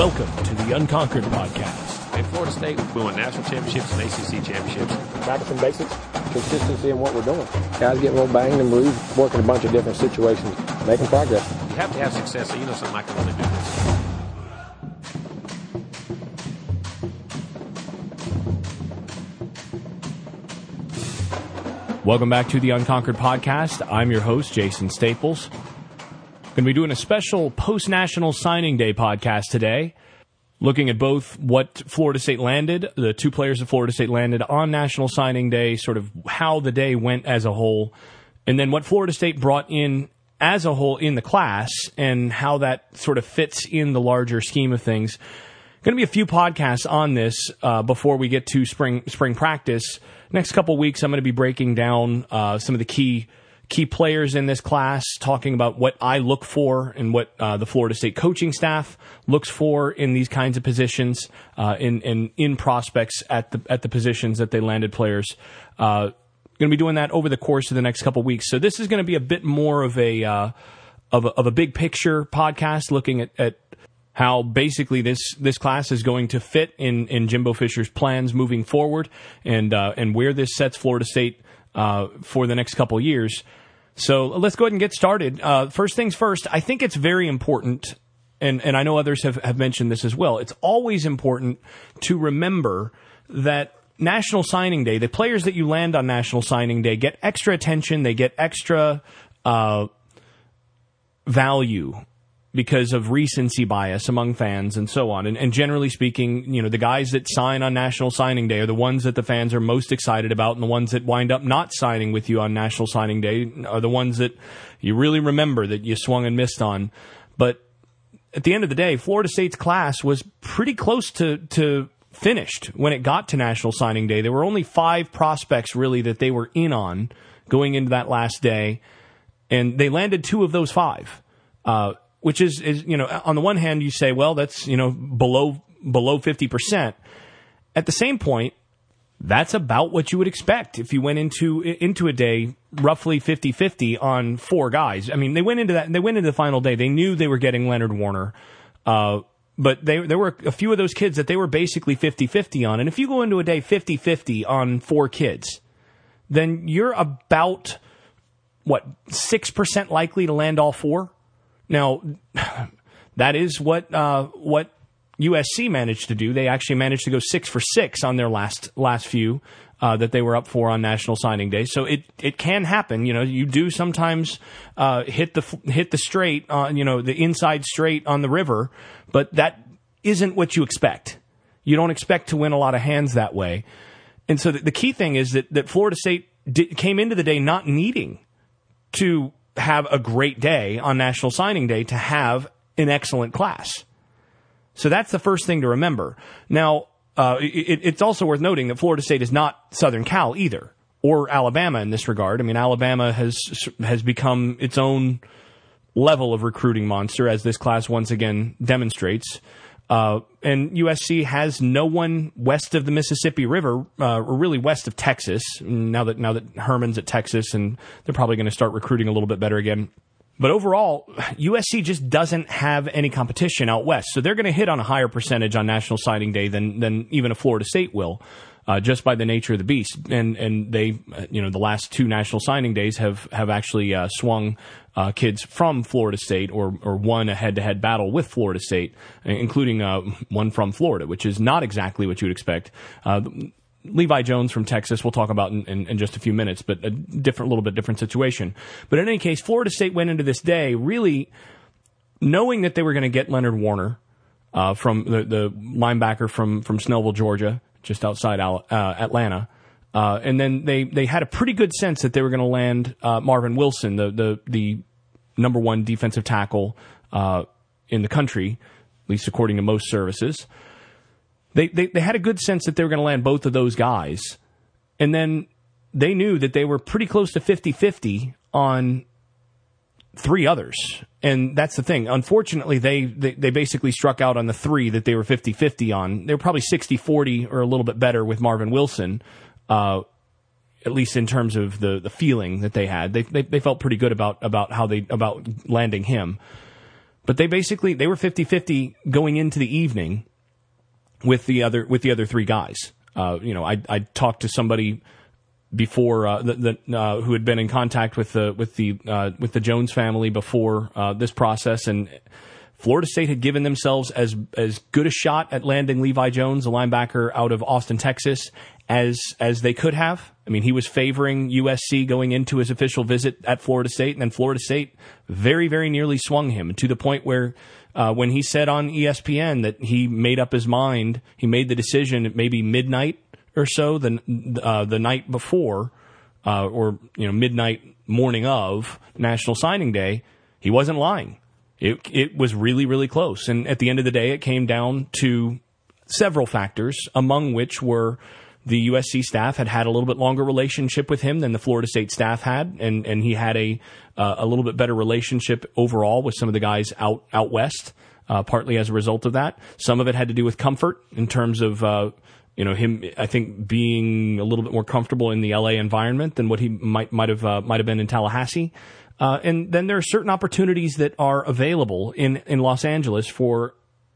Welcome to the Unconquered Podcast. In Florida State, we won national championships and ACC championships. Back to some basics, consistency in what we're doing. Guys getting a little banged and bruised, working a bunch of different situations, making progress. You have to have success so you know something I can really do this. Welcome back to the Unconquered Podcast. I'm your host, Jason Staples. Going to be doing a special post-National Signing Day podcast today, looking at both what Florida State landed, the two players that Florida State landed on National Signing Day, sort of how the day went as a whole, and then what Florida State brought in as a whole in the class and how that sort of fits in the larger scheme of things. Going to be a few podcasts on this before we get to spring practice. Next couple weeks, I'm going to be breaking down some of the key players in this class, talking about what I look for and what the Florida State coaching staff looks for in these kinds of positions, in prospects at the positions that they landed players. Going to be doing that over the course of the next couple weeks. So this is going to be a bit more of a big picture podcast, looking at how basically this class is going to fit in Jimbo Fisher's plans moving forward, and where this sets Florida State for the next couple years. So let's go ahead and get started. First things first, I think it's very important, and I know others have mentioned this as well, it's always important to remember that National Signing Day, the players that you land on National Signing Day get extra attention, they get extra value because of recency bias among fans and so on. And generally speaking, you know, the guys that sign on National Signing Day are the ones that the fans are most excited about, and the ones that wind up not signing with you on National Signing Day are the ones that you really remember that you swung and missed on. But at the end of the day, Florida State's class was pretty close to finished when it got to National Signing Day. There were only 5 prospects really that they were in on going into that last day, and they landed 2 of those 5. Which is, you know, on the one hand, you say, well, that's, you know, below 50%. At the same point, that's about what you would expect if you went into a day roughly 50-50 on 4 guys. I mean, they went into the final day. They knew they were getting Leonard Warner. But there were a few of those kids that they were basically 50-50 on. And if you go into a day 50-50 on 4 kids, then you're about, 6% likely to land all 4? Now, that is what USC managed to do. They actually managed to go 6 for 6 on their last few that they were up for on National Signing Day. So it can happen. You know, you do sometimes hit the straight, the inside straight on the river, but that isn't what you expect. You don't expect to win a lot of hands that way. And so the key thing is that Florida State came into the day not needing to have a great day on National Signing Day to have an excellent class. So that's the first thing to remember. Now, it's also worth noting that Florida State is not Southern Cal either, or Alabama in this regard. I mean, Alabama has become its own level of recruiting monster, as this class once again demonstrates. And USC has no one west of the Mississippi River, or really west of Texas. Now that Herman's at Texas, and they're probably going to start recruiting a little bit better again. But overall, USC just doesn't have any competition out west, so they're going to hit on a higher percentage on National Signing Day than even a Florida State will, just by the nature of the beast. And they, the last 2 National Signing Days have actually swung kids from Florida State or won a head-to-head battle with Florida State, including one from Florida, which is not exactly what you would expect. Levi Jones from Texas, we'll talk about in just a few minutes, but a little bit different situation. But in any case, Florida State went into this day really knowing that they were going to get Leonard Warner from the linebacker from Snellville, Georgia, just outside Atlanta. And then they had a pretty good sense that they were going to land Marvin Wilson, the number 1 defensive tackle in the country, at least according to most services. They had a good sense that they were going to land both of those guys. And then they knew that they were pretty close to 50-50 on 3 others. And that's the thing. Unfortunately, they basically struck out on the 3 that they were 50-50 on. They were probably 60-40 or a little bit better with Marvin Wilson, at least in terms of the feeling that they had. They felt pretty good about landing him. But they were 50-50 going into the evening with the other three guys. I talked to somebody before who had been in contact with the Jones family before this process, and Florida State had given themselves as good a shot at landing Levi Jones, a linebacker out of Austin, Texas, as they could have. I mean, he was favoring USC going into his official visit at Florida State, and then Florida State very, very nearly swung him to the point where when he said on ESPN that he made up his mind, he made the decision at maybe midnight or so the night before, or midnight morning of National Signing Day, he wasn't lying. It was really, really close. And at the end of the day, it came down to several factors, among which were the USC staff had a little bit longer relationship with him than the Florida State staff had, and he had a little bit better relationship overall with some of the guys out west, partly as a result of that. Some of it had to do with comfort in terms of him, I think, being a little bit more comfortable in the LA environment than what he might have been in Tallahassee. And then there are certain opportunities that are available in Los Angeles for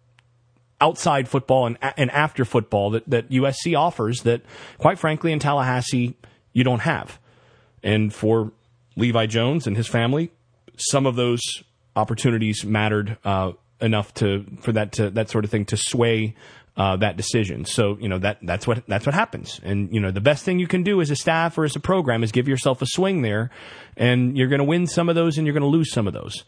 outside football and after football that USC offers that, quite frankly, in Tallahassee, you don't have. And for Levi Jones and his family, some of those opportunities mattered enough for that sort of thing to sway that decision. So, that's what happens. And, the best thing you can do as a staff or as a program is give yourself a swing there, and you're going to win some of those and you're going to lose some of those.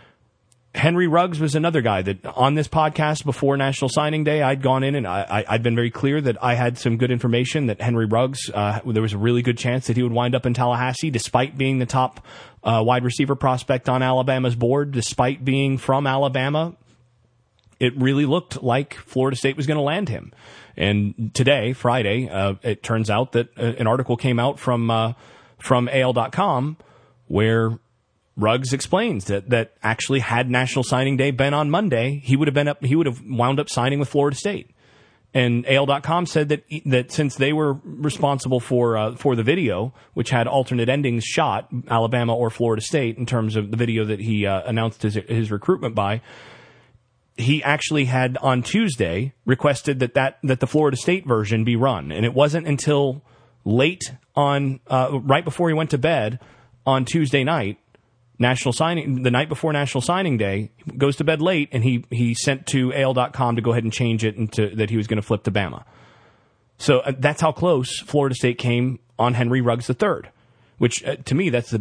Henry Ruggs was another guy that on this podcast before National Signing Day, I'd gone in and I'd been very clear that I had some good information that Henry Ruggs, there was a really good chance that he would wind up in Tallahassee, despite being the top wide receiver prospect on Alabama's board, despite being from Alabama. It really looked like Florida State was going to land him. And today, Friday, it turns out that an article came out from AL.com where Ruggs explains that actually had National Signing Day been on Monday, he would have wound up signing with Florida State. And AL.com said that since they were responsible for the video, which had alternate endings shot, Alabama or Florida State, in terms of the video that he announced his recruitment by, he actually had on Tuesday requested that the Florida State version be run. And it wasn't until late on, right before he went to bed on Tuesday night, the night before National Signing Day, he goes to bed late, and he sent to AL.com to go ahead and change it into that he was going to flip to Bama. So that's how close Florida State came on Henry Ruggs III, which to me, that's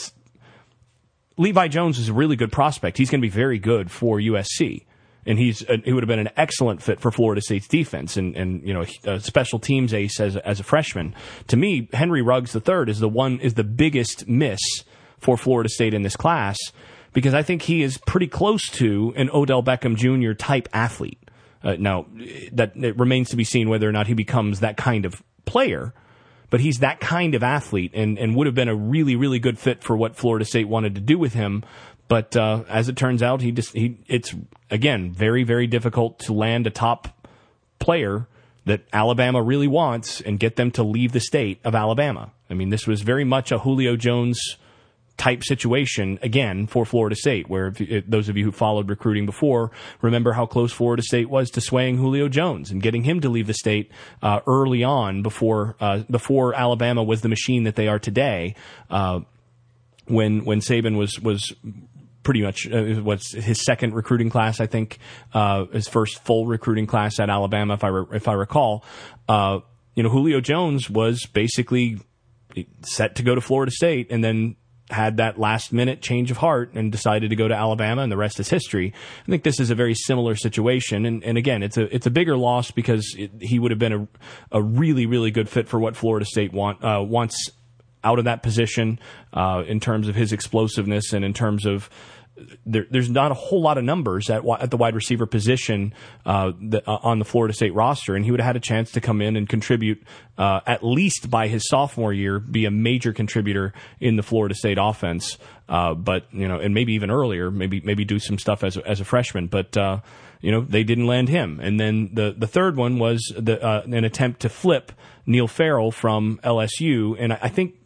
Levi Jones is a really good prospect. He's going to be very good for USC. And he would have been an excellent fit for Florida State's defense, and a special teams ace as a freshman. To me, Henry Ruggs III is the biggest miss for Florida State in this class, because I think he is pretty close to an Odell Beckham Jr. type athlete. Now, that it remains to be seen whether or not he becomes that kind of player, but he's that kind of athlete and would have been a really, really good fit for what Florida State wanted to do with him. But as it turns out, it's, again, very, very difficult to land a top player that Alabama really wants and get them to leave the state of Alabama. I mean, this was very much a Julio Jones type situation, again, for Florida State, where those of you who followed recruiting before remember how close Florida State was to swaying Julio Jones and getting him to leave the state early on before Alabama was the machine that they are today, when Saban was pretty much what's his second recruiting class, I think, his first full recruiting class at Alabama, if I recall. Julio Jones was basically set to go to Florida State, and then had that last minute change of heart and decided to go to Alabama, and the rest is history. I think this is a very similar situation, and again, it's a bigger loss because he would have been a really, really good fit for what Florida State wants out of that position, in terms of his explosiveness and in terms of there's not a whole lot of numbers at the wide receiver position on the Florida State roster, and he would have had a chance to come in and contribute at least by his sophomore year, be a major contributor in the Florida State offense. But and maybe even earlier, maybe do some stuff as a freshman. But they didn't land him. And then the third one was an attempt to flip Neil Farrell from LSU, and I think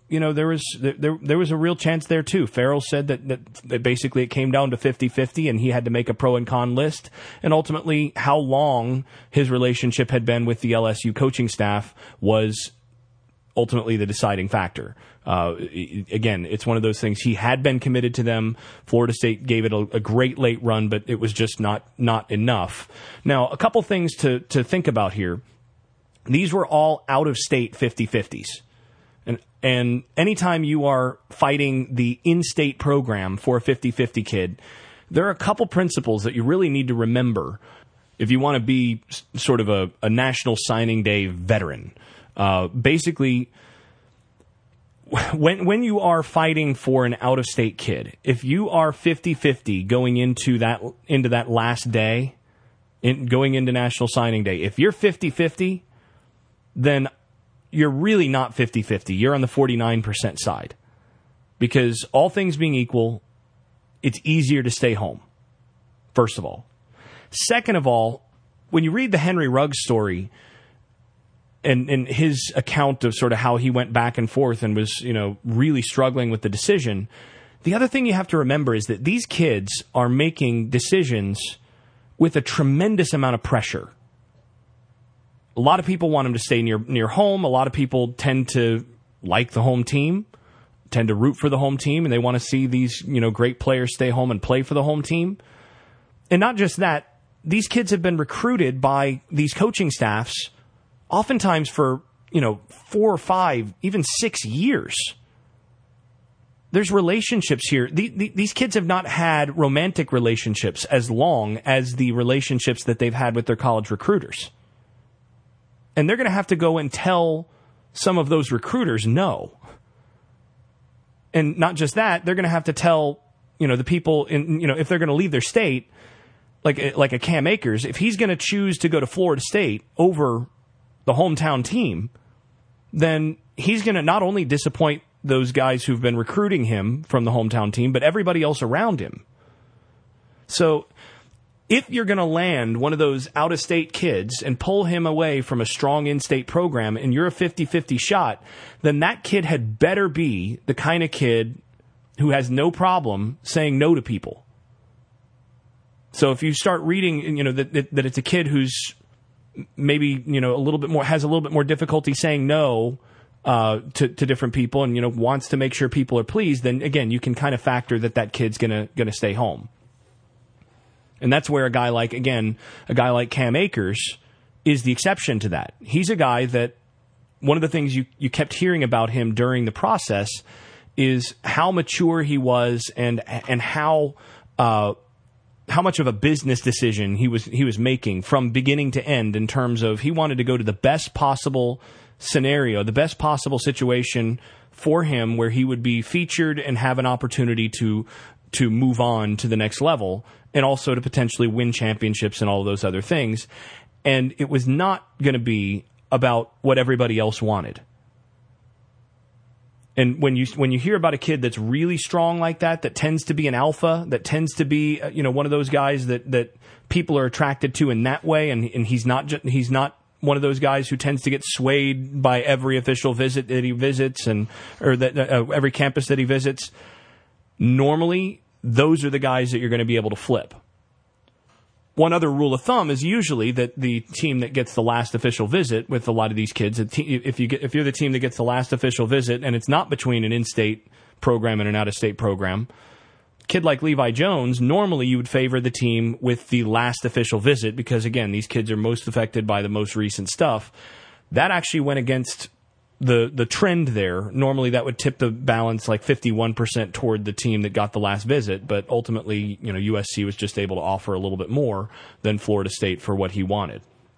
there was a real chance there too. Farrell said that basically it came down to 50-50 and he had to make a pro and con list. And ultimately how long his relationship had been with the LSU coaching staff was ultimately the deciding factor. Again, it's one of those things. He had been committed to them. Florida State gave it a great late run, but it was just not enough. Now, a couple things to think about here. These were all out-of-state 50-50s. And anytime you are fighting the in-state program for a 50-50 kid, there are a couple principles that you really need to remember if you want to be sort of a National Signing Day veteran. Basically, when you are fighting for an out-of-state kid, if you are 50-50 going into that last day, going into National Signing Day, if you're 50-50, then you're really not 50-50. You're on the 49% side. Because all things being equal, it's easier to stay home, first of all. Second of all, when you read the Henry Ruggs story and his account of sort of how he went back and forth and was, really struggling with the decision, the other thing you have to remember is that these kids are making decisions with a tremendous amount of pressure. A lot of people want him to stay near home. A lot of people tend to like the home team, tend to root for the home team, and they want to see these, great players stay home and play for the home team. And not just that, these kids have been recruited by these coaching staffs oftentimes for, 4 or 5, even 6 years. There's relationships here. These kids have not had romantic relationships as long as the relationships that they've had with their college recruiters. And they're going to have to go and tell some of those recruiters no. And not just that, they're going to have to tell, the people if they're going to leave their state, like a Cam Akers, if he's going to choose to go to Florida State over the hometown team, then he's going to not only disappoint those guys who've been recruiting him from the hometown team, but everybody else around him. So if you're going to land one of those out-of-state kids and pull him away from a strong in-state program and you're a 50-50 shot, then that kid had better be the kind of kid who has no problem saying no to people. So if you start reading, that it's a kid who's maybe, has a little bit more difficulty saying no to different people and, wants to make sure people are pleased, then again, you can kind of factor that kid's going to stay home. And that's where a guy like Cam Akers is the exception to that. He's a guy that one of the things you kept hearing about him during the process is how mature he was and how much of a business decision he was making from beginning to end in terms of he wanted to go to the best possible scenario, the best possible situation for him where he would be featured and have an opportunity to move on to the next level and also to potentially win championships and all of those other things. And it was not going to be about what everybody else wanted. And when you hear about a kid that's really strong like that tends to be an alpha, that tends to be one of those guys that people are attracted to in that way, and he's not one of those guys who tends to get swayed by every official visit that he visits or every campus that he visits. Normally, those are the guys that you're going to be able to flip. One other rule of thumb is usually that the team that gets the last official visit with a lot of these kids, if you're the team that gets the last official visit and it's not between an in-state program and an out-of-state program, a kid like Levi Jones, normally you would favor the team with the last official visit because, again, these kids are most affected by the most recent stuff. That actually went against the trend there. Normally that would tip the balance like 51% toward the team that got the last visit, but ultimately, USC was just able to offer a little bit more than Florida State for what he wanted.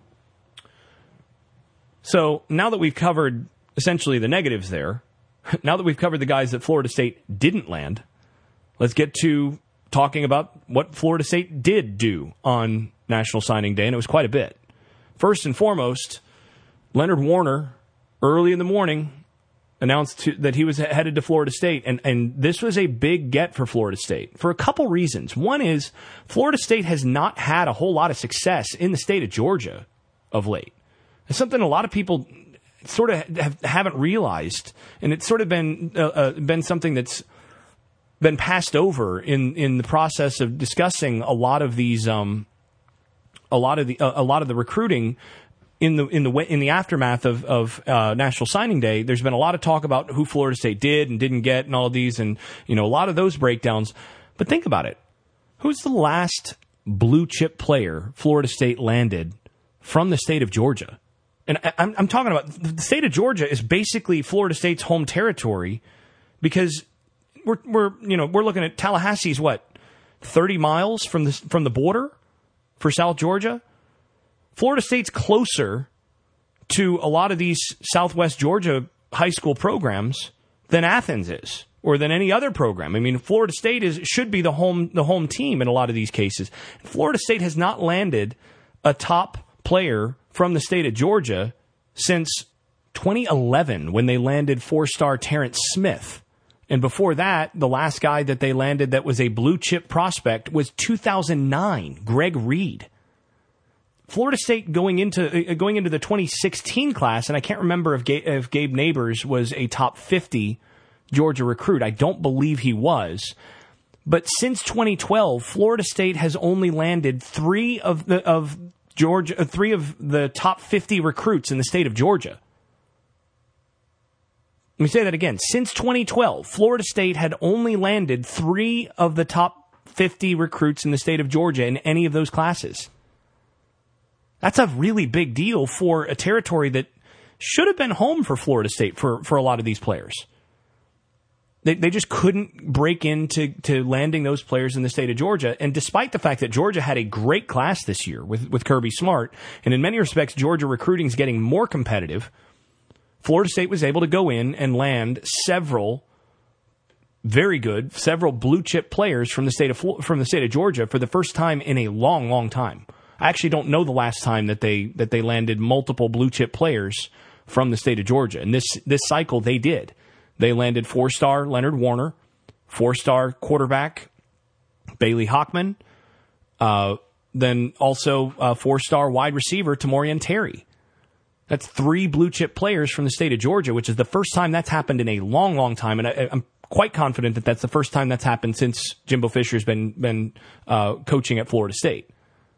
So now that we've covered essentially the negatives there, now that we've covered the guys that Florida State didn't land, let's get to talking about what Florida State did do on National Signing Day, and it was quite a bit. First and foremost, Leonard Warner early in the morning announced that he was headed to Florida State, and this was a big get for Florida State for a couple reasons. One is Florida State has not had a whole lot of success in the state of Georgia of late. It's something a lot of people sort of haven't realized, and it's sort of been something that's been passed over in the process of discussing a lot of these a lot of the recruiting in the aftermath of National Signing Day. There's been a lot of talk about who Florida State did and didn't get and all of these, and a lot of those breakdowns. But think about it. Who's the last blue chip player Florida State landed from the state of Georgia? And I'm talking about the state of Georgia is basically Florida State's home territory, because we're looking at Tallahassee's 30 miles from the border for South Georgia. Florida State's closer to a lot of these Southwest Georgia high school programs than Athens is, or than any other program. I mean, Florida State should be the home team in a lot of these cases. Florida State has not landed a top player from the state of Georgia since 2011, when they landed 4-star Terrence Smith. And before that, the last guy that they landed that was a blue chip prospect was 2009, Greg Reed. Florida State going into the 2016 class, and I can't remember if Gabe Neighbors was a top 50 Georgia recruit. I don't believe he was. But since 2012, Florida State has only landed three of the top 50 recruits in the state of Georgia. Let me say that again. Since 2012, Florida State had only landed 3 of the top 50 recruits in the state of Georgia in any of those classes. That's a really big deal for a territory that should have been home for Florida State for a lot of these players. They just couldn't break into landing those players in the state of Georgia. And despite the fact that Georgia had a great class this year with Kirby Smart, and in many respects Georgia recruiting is getting more competitive, Florida State was able to go in and land several blue chip players from the state of Georgia for the first time in a long, long time. I actually don't know the last time that they landed multiple blue chip players from the state of Georgia. And this cycle they did. They landed 4-star Leonard Warner, 4-star quarterback Bailey Hockman, then also 4-star wide receiver Tamorian Terry. That's 3 blue chip players from the state of Georgia, which is the first time that's happened in a long, long time. And I'm quite confident that that's the first time that's happened since Jimbo Fisher's been coaching at Florida State.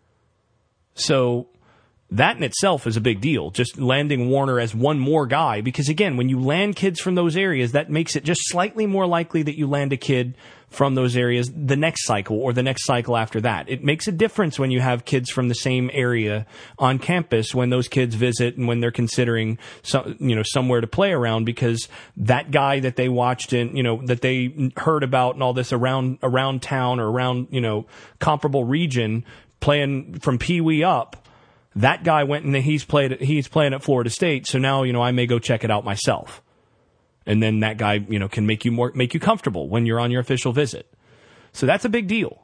So that in itself is a big deal, just landing Warner as one more guy, because again, when you land kids from those areas, that makes it just slightly more likely that you land a kid from those areas the next cycle or the next cycle after that. It makes a difference when you have kids from the same area on campus, when those kids visit and when they're considering somewhere to play around, because that guy that they watched and that they heard about and all this around town or around comparable region playing from Pee Wee up, that guy went and he's playing at Florida State, so now I may go check it out myself. And then that guy, can make you comfortable when you're on your official visit. So that's a big deal.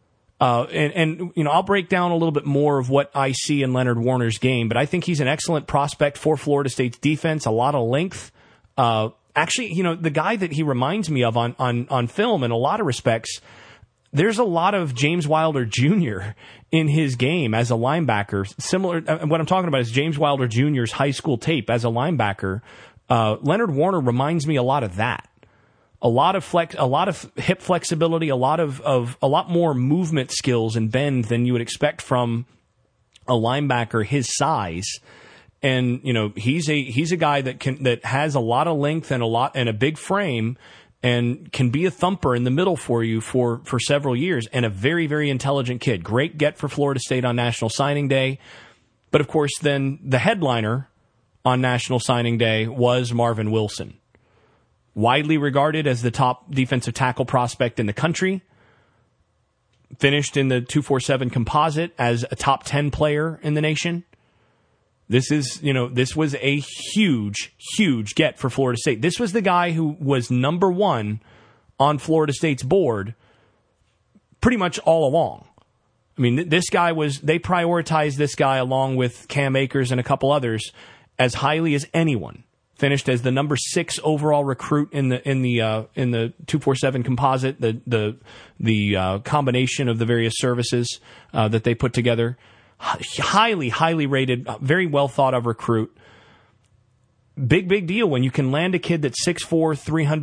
And I'll break down a little bit more of what I see in Leonard Warner's game, but I think he's an excellent prospect for Florida State's defense, a lot of length. Actually, the guy that he reminds me of on film in a lot of respects, there's a lot of James Wilder Jr. in his game as a linebacker. Similar, what I'm talking about is James Wilder Jr.'s high school tape as a linebacker. Leonard Warner reminds me a lot of that. A lot of hip flexibility, a lot more movement skills and bend than you would expect from a linebacker his size. And he's a guy that has a lot of length and a big frame, and can be a thumper in the middle for you for several years, and a very, very intelligent kid. Great get for Florida State on National Signing Day. But of course, then the headliner on National Signing Day was Marvin Wilson. Widely regarded as the top defensive tackle prospect in the country. Finished in the 247 composite as a top 10 player in the nation. This was a huge, huge get for Florida State. This was the guy who was number 1 on Florida State's board pretty much all along. I mean, they prioritized this guy along with Cam Akers and a couple others as highly as anyone. Finished as the number 6 overall recruit in the 247 composite, the combination of the various services that they put together. Highly, highly rated, very well thought of recruit. big deal when you can land a kid that's 6'4",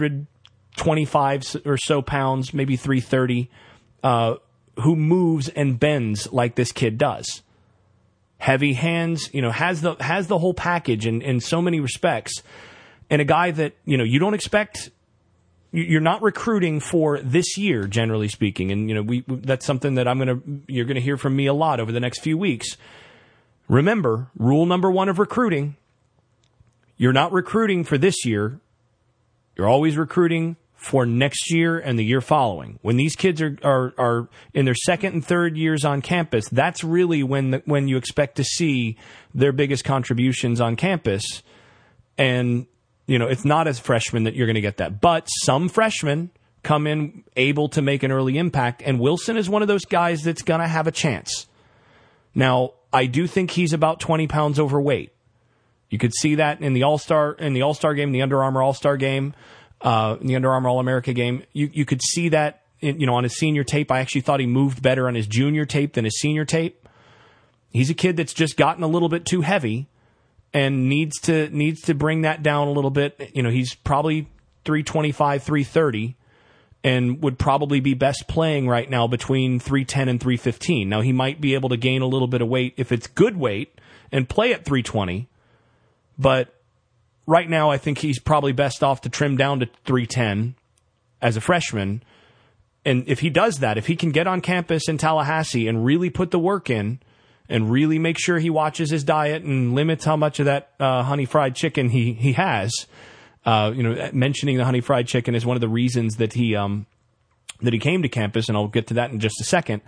325 or so pounds, maybe 330, who moves and bends like this kid does. Heavy hands, has the whole package in so many respects. And a guy that, you don't expect, you're not recruiting for this year, generally speaking. And, that's something that you're going to hear from me a lot over the next few weeks. Remember, rule number 1 of recruiting, you're not recruiting for this year. You're always recruiting for next year and the year following. When these kids are in their second and third years on campus, that's really when you expect to see their biggest contributions on campus. And, it's not as freshmen that you're going to get that. But some freshmen come in able to make an early impact, and Wilson is one of those guys that's going to have a chance. Now, I do think he's about 20 pounds overweight. You could see that in the All-Star game, the Under Armour All-Star game, in the Under Armour All-America game. You could see that on his senior tape. I actually thought he moved better on his junior tape than his senior tape. He's a kid that's just gotten a little bit too heavy and needs to bring that down a little bit. He's probably 325, 330, and would probably be best playing right now between 310 and 315. Now, he might be able to gain a little bit of weight if it's good weight and play at 320, but right now, I think he's probably best off to trim down to 310 as a freshman. And if he does that, if he can get on campus in Tallahassee and really put the work in and really make sure he watches his diet and limits how much of that honey fried chicken he has, mentioning the honey fried chicken is one of the reasons that he came to campus, and I'll get to that in just a second.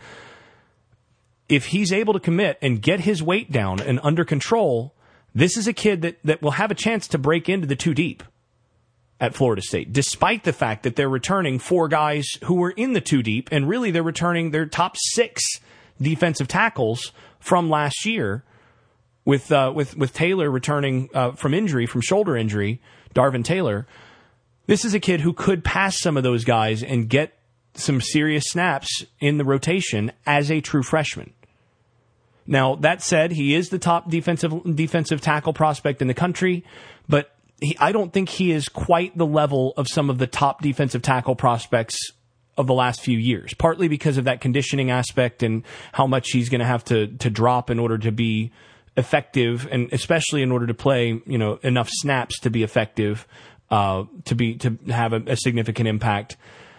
If he's able to commit and get his weight down and under control, this is a kid that will have a chance to break into the 2 deep at Florida State, despite the fact that they're returning 4 guys who were in the 2 deep, and really they're returning their top 6 defensive tackles from last year, with Taylor returning from shoulder injury, Darvin Taylor. This is a kid who could pass some of those guys and get some serious snaps in the rotation as a true freshman. Now, that said, he is the top defensive tackle prospect in the country, but I don't think he is quite the level of some of the top defensive tackle prospects of the last few years, partly because of that conditioning aspect and how much he's going to have to drop in order to be effective, and especially in order to play enough snaps to be effective, to have a significant impact.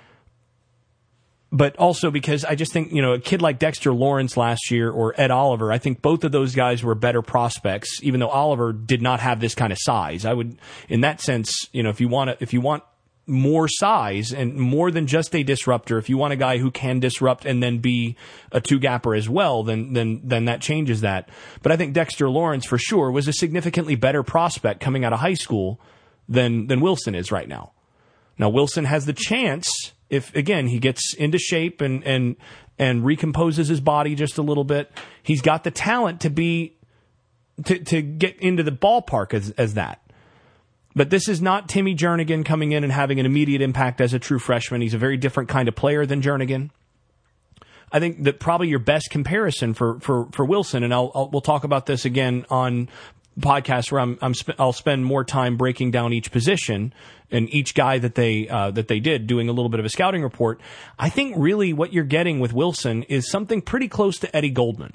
But also because I just think, a kid like Dexter Lawrence last year or Ed Oliver, I think both of those guys were better prospects, even though Oliver did not have this kind of size. I would, in that sense, if you want more size and more than just a disruptor, if you want a guy who can disrupt and then be a 2-gapper as well, then that changes that. But I think Dexter Lawrence for sure was a significantly better prospect coming out of high school than Wilson is right now. Now, Wilson has the chance, if, again, he gets into shape and recomposes his body just a little bit, he's got the talent to get into the ballpark as that. But this is not Timmy Jernigan coming in and having an immediate impact as a true freshman. He's a very different kind of player than Jernigan. I think that probably your best comparison for Wilson, and we'll talk about this again on podcast where I'll spend more time breaking down each position and each guy that they did, doing a little bit of a scouting report. I think really what you're getting with Wilson is something pretty close to Eddie Goldman.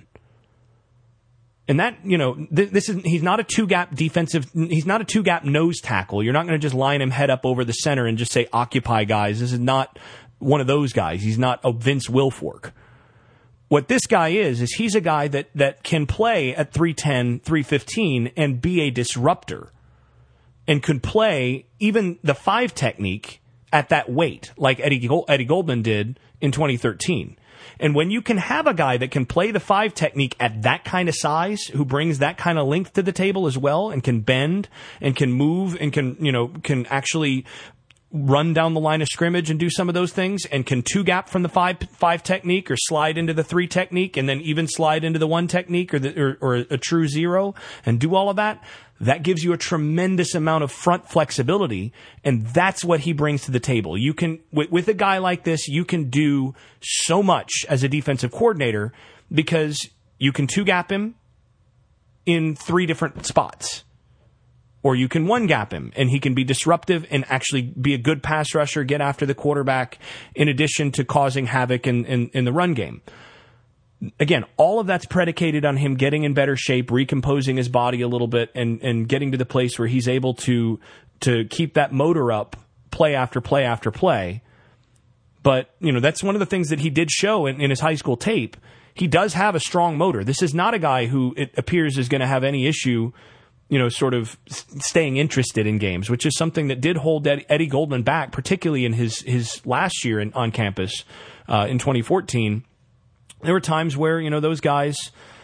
And that, he's not a 2-gap he's not a 2-gap nose tackle. You're not going to just line him head up over the center and just say, occupy guys. This is not one of those guys. He's not a Vince Wilfork. What this guy is he's a guy that can play at 310, 315 and be a disruptor, and could play even the 5 technique at that weight like Eddie Goldman did in 2013. And when you can have a guy that can play the 5 technique at that kind of size, who brings that kind of length to the table as well, and can bend and can move and can actually run down the line of scrimmage and do some of those things, and can 2-gap from the 5 technique or slide into the 3 technique and then even slide into the 1 technique or a true 0 and do all of that, that gives you a tremendous amount of front flexibility, and that's what he brings to the table. You can, with a guy like this, you can do so much as a defensive coordinator because you can 2-gap him in 3 different spots. or you can one gap him and he can be disruptive and actually be a good pass rusher, get after the quarterback, in addition to causing havoc in the run game. Again, all of that's predicated on him getting in better shape, recomposing his body a little bit, and getting to the place where he's able to keep that motor up play after play after play. But, that's one of the things that he did show in his high school tape. He does have a strong motor. This is not a guy who it appears is going to have any issue, sort of staying interested in games, which is something that did hold Eddie Goldman back, particularly in his last year on campus in 2014. There were times where, those guys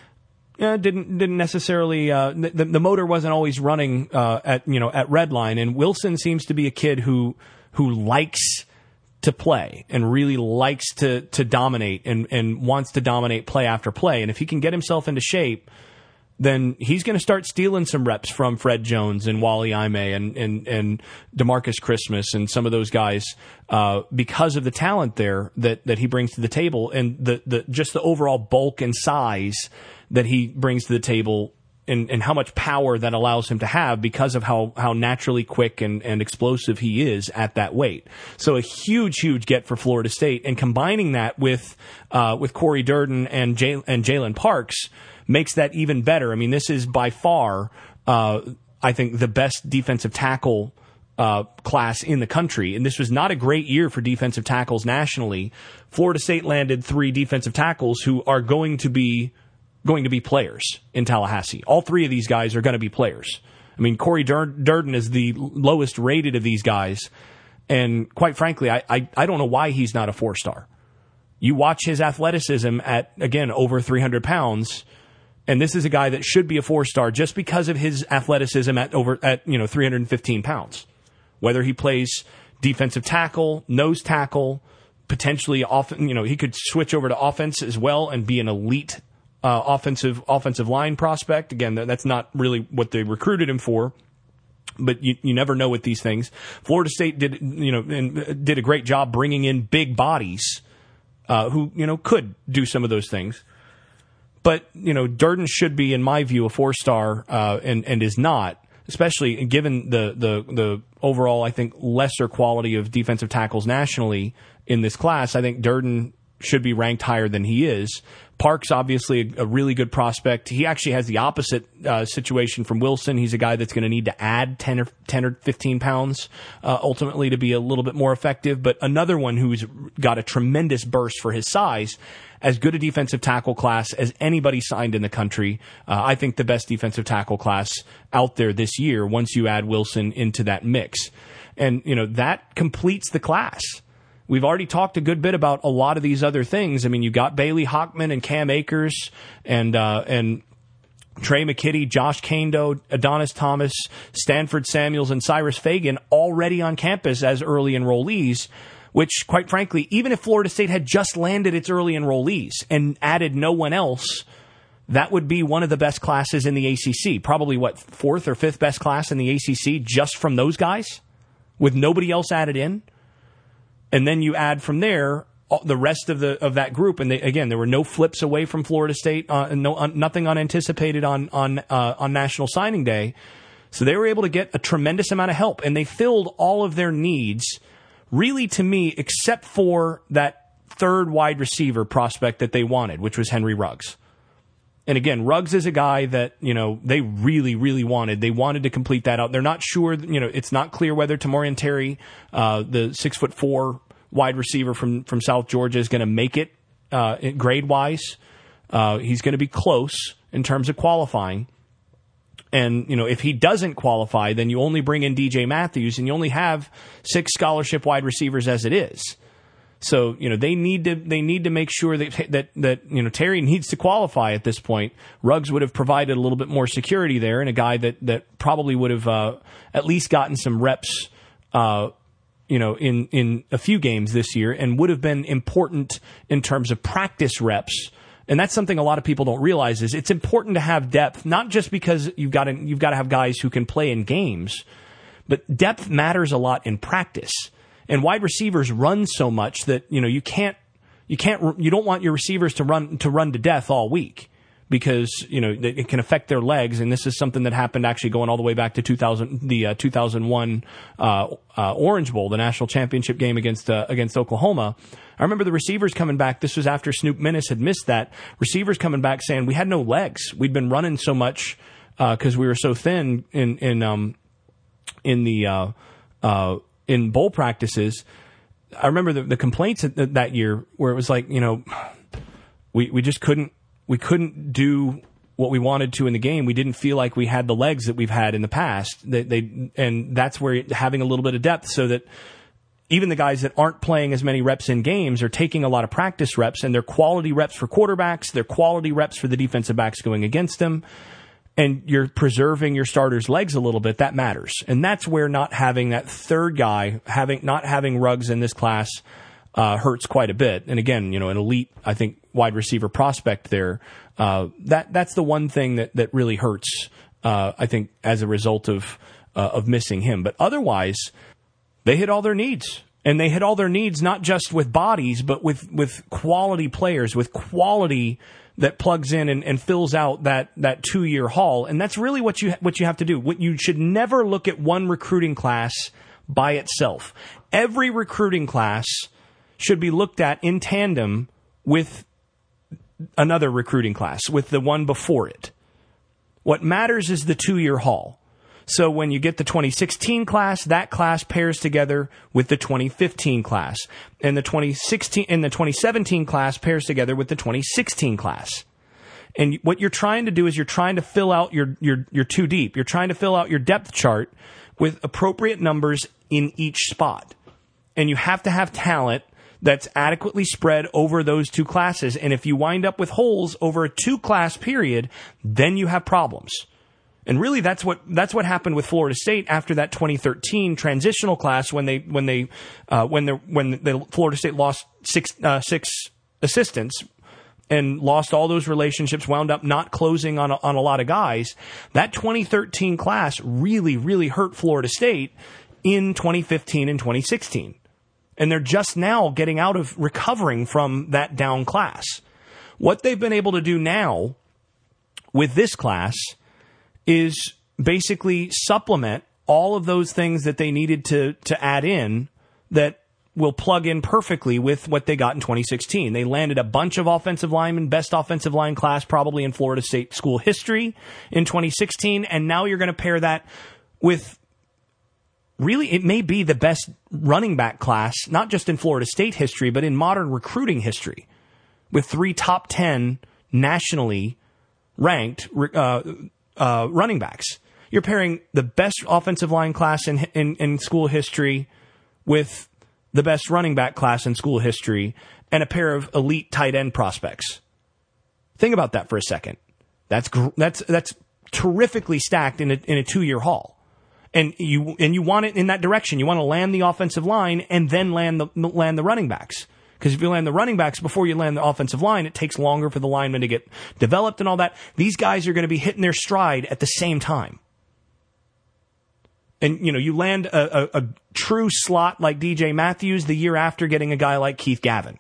didn't necessarily the motor wasn't always running at Redline, and Wilson seems to be a kid who likes to play and really likes to dominate and wants to dominate play after play. And if he can get himself into shape, then he's going to start stealing some reps from Fred Jones and Wally Aime and DeMarcus Christmas and some of those guys because of the talent there that he brings to the table, and the just the overall bulk and size that he brings to the table, and how much power that allows him to have because of how naturally quick and explosive he is at that weight. So a huge get for Florida State, and combining that with Corey Durden and Jalen Parks makes that even better. I mean, this is by far, I think, the best defensive tackle class in the country. And this was not a great year for defensive tackles nationally. Florida State landed 3 defensive tackles who are going to be players in Tallahassee. All 3 of these guys are going to be players. I mean, Corey Durden is the lowest rated of these guys. And quite frankly, I don't know why he's not a 4-star. You watch his athleticism at, again, over 300 pounds. And this is a guy that should be a 4-star just because of his athleticism at 315 pounds. Whether he plays defensive tackle, nose tackle, potentially he could switch over to offense as well and be an elite offensive line prospect. Again, that's not really what they recruited him for, but you never know with these things. Florida State did a great job bringing in big bodies who could do some of those things. But, Durden should be, in my view, a 4-star and is not, especially given the overall, I think, lesser quality of defensive tackles nationally in this class. I think Durden should be ranked higher than he is. Parks, obviously, a really good prospect. He actually has the opposite situation from Wilson. He's a guy that's going to need to add 10 or 15 pounds ultimately to be a little bit more effective. But another one who's got a tremendous burst for his size. As good a defensive tackle class as anybody signed in the country. I think the best defensive tackle class out there this year once you add Wilson into that mix. And, that completes the class. We've already talked a good bit about a lot of these other things. I mean, you got Bailey Hockman and Cam Akers and Trey McKitty, Josh Kando, Adonis Thomas, Stanford Samuels, and Cyrus Fagan already on campus as early enrollees. Which, quite frankly, even if Florida State had just landed its early enrollees and added no one else, that would be one of the best classes in the ACC. Probably, 4th or 5th best class in the ACC just from those guys, with nobody else added in. And then you add from there the rest of that group. And there were no flips away from Florida State, nothing unanticipated on National Signing Day. So they were able to get a tremendous amount of help, and they filled all of their needs. Really, to me, except for that 3rd wide receiver prospect that they wanted, which was Henry Ruggs. And again, Ruggs is a guy that, they really, really wanted. They wanted to complete that out. They're not sure, it's not clear whether Tamorian Terry, the 6'4" wide receiver from South Georgia, is going to make it grade-wise. He's going to be close in terms of qualifying. And, if he doesn't qualify, then you only bring in DJ Matthews, and you only have 6 scholarship wide receivers as it is. So, they need to make sure that Terry needs to qualify at this point. Ruggs would have provided a little bit more security there, and a guy that probably would have at least gotten some reps, in a few games this year, and would have been important in terms of practice reps. And that's something a lot of people don't realize is it's important to have depth, not just because you've got to have guys who can play in games, but depth matters a lot in practice. And wide receivers run so much that, you don't want your receivers to run to death all week, because, it can affect their legs. And this is something that happened actually going all the way back to 2001 Orange Bowl, the national championship game against Oklahoma. I remember the receivers coming back. This was after Snoop Minnis had missed that. Receivers coming back saying we had no legs. We'd been running so much because we were so thin in bowl practices. I remember the complaints that year where it was like, we just couldn't do what we wanted to in the game. We didn't feel like we had the legs that we've had in the past. And that's where having a little bit of depth, so that even the guys that aren't playing as many reps in games are taking a lot of practice reps, and they're quality reps for quarterbacks. They're quality reps for the defensive backs going against them. And you're preserving your starters' legs a little bit. That matters. And that's where not having that third guy, not having Ruggs in this class, hurts quite a bit. And again, an elite, I think, wide receiver prospect there. That's the one thing that really hurts, I think, as a result of missing him. But otherwise, they hit all their needs. And they hit all their needs not just with bodies, but with quality players, with quality that plugs in and fills out that 2-year haul. And that's really what you have to do. You should never look at one recruiting class by itself. Every recruiting class should be looked at in tandem with another recruiting class, with the one before it. What matters is the 2-year haul. So when you get the 2016 class, that class pairs together with the 2015 class. And the 2017 class pairs together with the 2016 class. And what you're trying to do is you're trying to fill out your too deep. You're trying to fill out your depth chart with appropriate numbers in each spot. And you have to have talent that's adequately spread over those two classes. And if you wind up with holes over a 2-class period, then you have problems. And really, that's what happened with Florida State after that 2013 transitional class when Florida State lost six assistants and lost all those relationships, wound up not closing on a lot of guys. That 2013 class really, really hurt Florida State in 2015 and 2016. And they're just now getting out of recovering from that down class. What they've been able to do now with this class is basically supplement all of those things that they needed to add in that will plug in perfectly with what they got in 2016. They landed a bunch of offensive linemen, best offensive line class probably in Florida State school history in 2016, and now you're going to pair that with really, it may be the best running back class, not just in Florida State history, but in modern recruiting history, with 3 top 10 nationally ranked running backs. You're pairing the best offensive line class in school history with the best running back class in school history and a pair of elite tight end prospects. Think about that for a second. That's terrifically stacked in a 2-year haul. And you want it in that direction. You want to land the offensive line and then land the running backs. Because if you land the running backs before you land the offensive line, it takes longer for the linemen to get developed and all that. These guys are going to be hitting their stride at the same time. And, you land a true slot like DJ Matthews the year after getting a guy like Keith Gavin.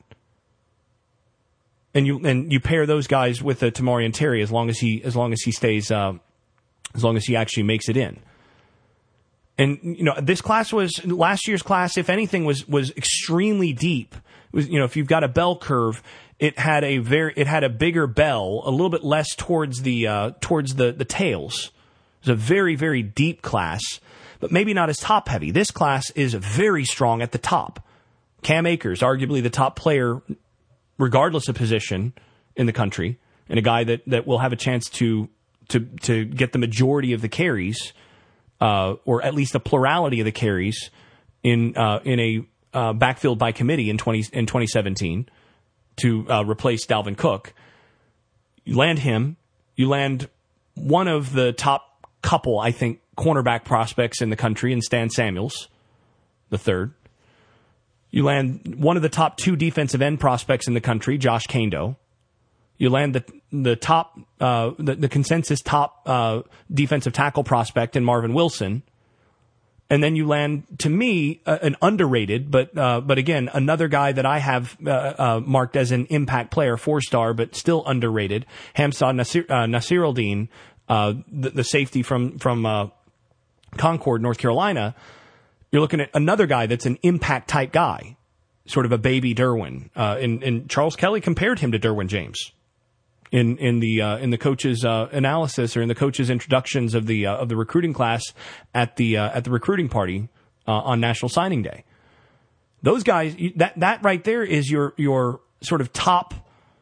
And you pair those guys with Tamorrion Terry as long as he stays, as long as he actually makes it in. And, this class last year's class, if anything, was extremely deep. It was, if you've got a bell curve, it had a bigger bell, a little bit less towards the tails. It was a very, very deep class, but maybe not as top heavy. This class is very strong at the top. Cam Akers, arguably the top player, regardless of position in the country, and a guy that will have a chance to get the majority of the carries, or at least a plurality of the carries in a backfield by committee in 2017 to replace Dalvin Cook. You land him. You land one of the top couple, I think, cornerback prospects in the country in Stan Samuels, the third. You land one of the top 2 defensive end prospects in the country, Josh Kando. You land the top, the consensus top defensive tackle prospect in Marvin Wilson. And then you land, to me, an underrated, but again, another guy that I have marked as an impact player, 4-star, but still underrated, Hamza Nasiruddin, the safety from Concord, North Carolina. You're looking at another guy that's an impact type guy, sort of a baby Derwin. And Charles Kelly compared him to Derwin James in the coach's analysis, or in the coach's introductions of the recruiting class at the recruiting party on National Signing Day. Those guys, that right there is your sort of top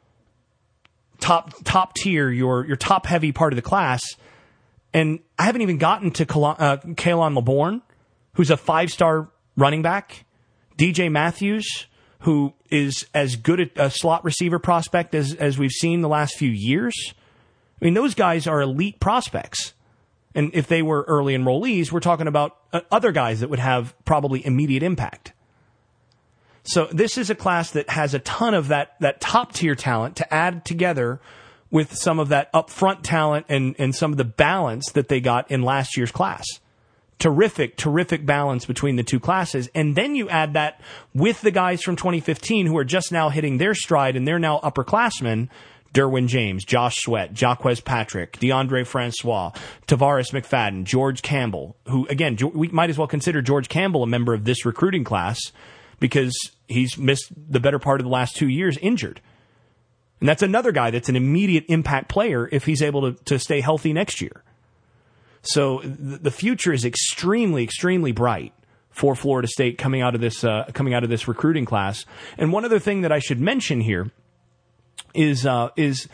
tier, your top heavy part of the class. And I haven't even gotten to Kalen LeBourne, who's a 5-star running back, DJ Matthews, who is as good a slot receiver prospect as we've seen the last few years. I mean, those guys are elite prospects. And if they were early enrollees, we're talking about other guys that would have probably immediate impact. So this is a class that has a ton of that top-tier talent to add together with some of that upfront talent and some of the balance that they got in last year's class. Terrific balance between the two classes. And then you add that with the guys from 2015 who are just now hitting their stride, and they're now upperclassmen: Derwin James, Josh Sweat, Jaquez Patrick, DeAndre Francois, Tavares McFadden, George Campbell, who, again, we might as well consider George Campbell a member of this recruiting class because he's missed the better part of the last 2 years injured. And that's another guy that's an immediate impact player if he's able to stay healthy next year. So the future is extremely, extremely bright for Florida State coming out of this recruiting class. And one other thing that I should mention here is how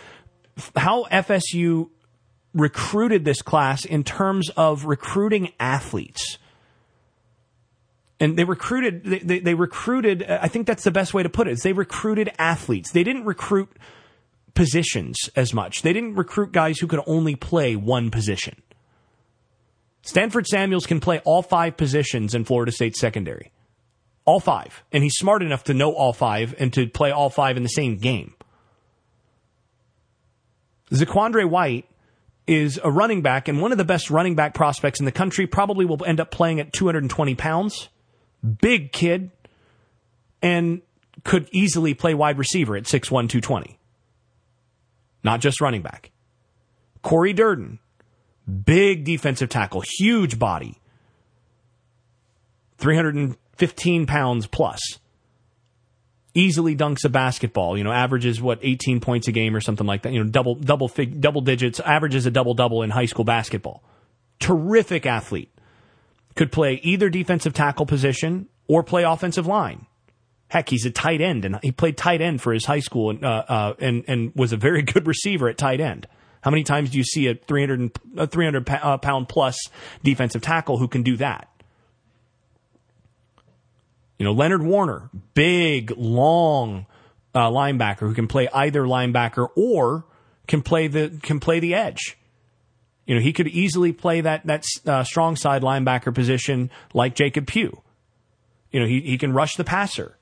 FSU recruited this class in terms of recruiting athletes. And they recruited, I think that's the best way to put it, is they recruited athletes. They didn't recruit positions as much. They didn't recruit guys who could only play one position. Stanford Samuels can play all 5 positions in Florida State secondary. All 5. And he's smart enough to know all 5 and to play all 5 in the same game. Zaquandre White is a running back, and one of the best running back prospects in the country, probably will end up playing at 220 pounds. Big kid. And could easily play wide receiver at 6'1", 220. Not just running back. Corey Durden. Big defensive tackle, huge body, 315 pounds plus. Easily dunks a basketball, averages 18 points a game or something like that. Double digits, averages a double in high school basketball. Terrific athlete. Could play either defensive tackle position or play offensive line. Heck, he's a tight end, and he played tight end for his high school and was a very good receiver at tight end. How many times do you see a 300 pound plus defensive tackle who can do that? Leonard Warner, big, long linebacker who can play either linebacker or can play the edge. He could easily play that strong side linebacker position like Jacob Pugh. He can rush the passer.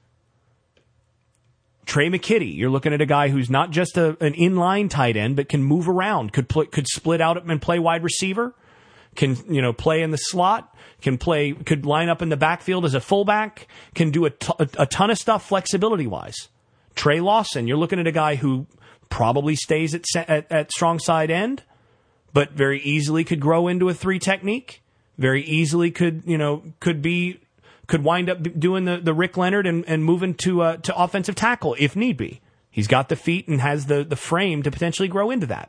Trey McKitty, you're looking at a guy who's not just an inline tight end, but can move around, could split out and play wide receiver, can play in the slot, could line up in the backfield as a fullback, can do a ton of stuff flexibility wise. Trey Lawson, you're looking at a guy who probably stays at strong side end, but very easily could grow into a 3 technique. Very easily could wind up doing the Rick Leonard and moving to offensive tackle if need be. He's got the feet and has the frame to potentially grow into that.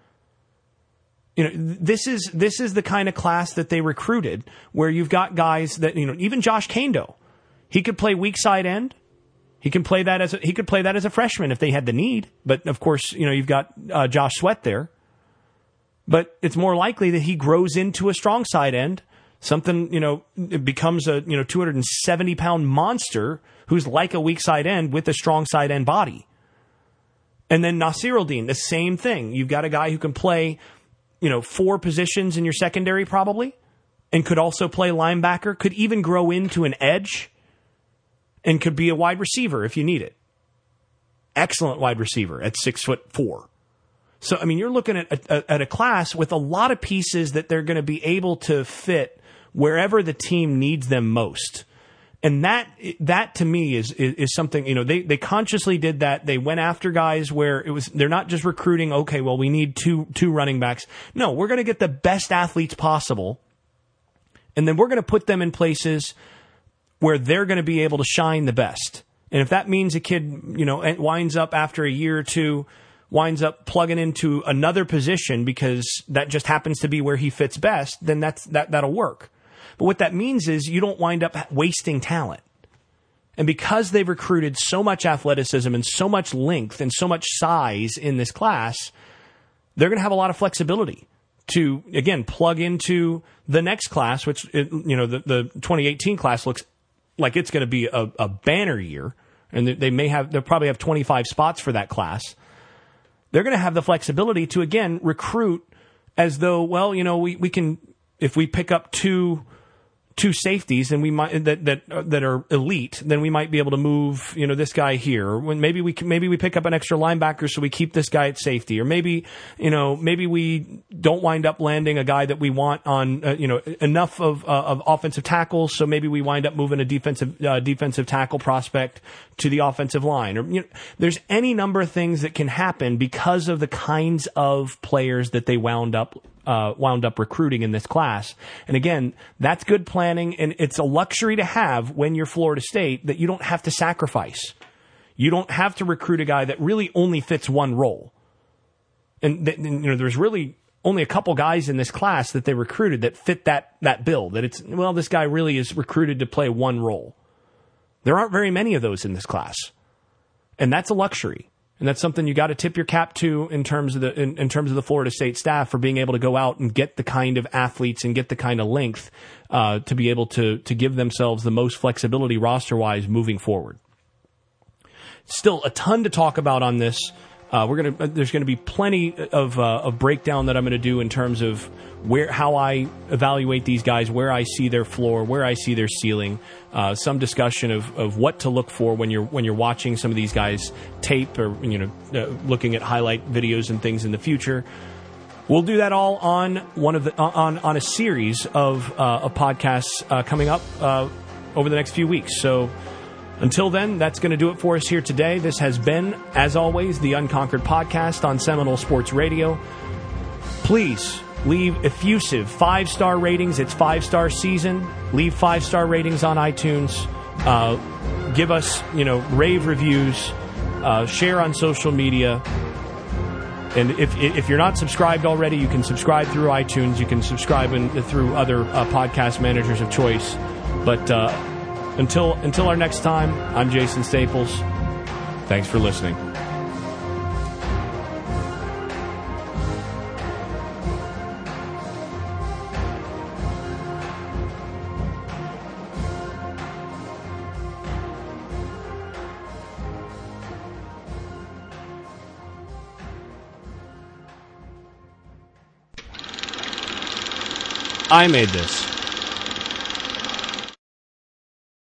This is the kind of class that they recruited, where you've got guys that even Josh Kando, he could play weak side end. He could play that as a freshman if they had the need. But of course, you've got Josh Sweat there. But it's more likely that he grows into a strong side end. Something, it becomes a 270-pound monster who's like a weak side end with a strong side end body. And then Nasiruddin, the same thing. You've got a guy who can play, 4 positions in your secondary probably, and could also play linebacker, could even grow into an edge, and could be a wide receiver if you need it. Excellent wide receiver at 6'4". So, you're looking at a class with a lot of pieces that they're going to be able to fit wherever the team needs them most. And that to me is something, they consciously did that. They went after guys where they're not just recruiting, okay, well, we need two running backs. No, we're going to get the best athletes possible. And then we're going to put them in places where they're going to be able to shine the best. And if that means a kid, winds up after a year or two, winds up plugging into another position because that just happens to be where he fits best, then that'll work. But what that means is you don't wind up wasting talent. And because they've recruited so much athleticism and so much length and so much size in this class, they're going to have a lot of flexibility to, again, plug into the next class, which, the 2018 class looks like it's going to be a banner year. And they'll probably have 25 spots for that class. They're going to have the flexibility to, again, recruit as though, well, we can, if we pick up two safeties and we might that are elite, then we might be able to move this guy here. Or when maybe we pick up an extra linebacker so we keep this guy at safety, or maybe we don't wind up landing a guy that we want on enough of offensive tackles, so maybe we wind up moving a defensive tackle prospect to the offensive line. Or there's any number of things that can happen because of the kinds of players that they wound up recruiting in this class. And again, that's good planning, and it's a luxury to have when you're Florida State that you don't have to sacrifice. You don't have to recruit a guy that really only fits one role. And there's really only a couple guys in this class that they recruited that fit that bill, that it's, well, this guy really is recruited to play one role. There aren't very many of those in this class. And that's a luxury. And that's something you got to tip your cap to in terms of the Florida State staff for being able to go out and get the kind of athletes and get the kind of length to be able to give themselves the most flexibility roster-wise moving forward. Still a ton to talk about on this. There's gonna be plenty of breakdown that I'm gonna do in terms of how I evaluate these guys, where I see their floor, where I see their ceiling. Some discussion of what to look for when you're watching some of these guys tape, or looking at highlight videos and things in the future. We'll do that all on on a series of podcasts coming up over the next few weeks. So until then, that's going to do it for us here today. This has been, as always, the Unconquered Podcast on Seminole Sports Radio. Please leave effusive 5-star ratings. It's 5-star season. Leave 5-star ratings on iTunes. Give us, rave reviews. Share on social media. And if you're not subscribed already, you can subscribe through iTunes. You can subscribe through other podcast managers of choice. But until our next time, I'm Jason Staples. Thanks for listening. I made this.